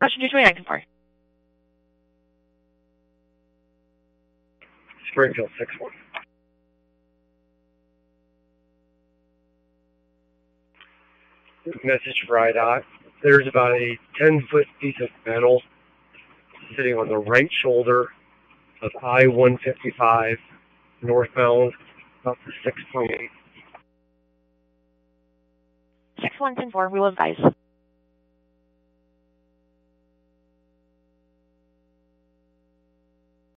Russian 229, 4. Springfield 6-1. Message for IDOT. There's about a 10-foot piece of metal sitting on the right shoulder of I-155 northbound up to 6.8. 6110-4, we will advise.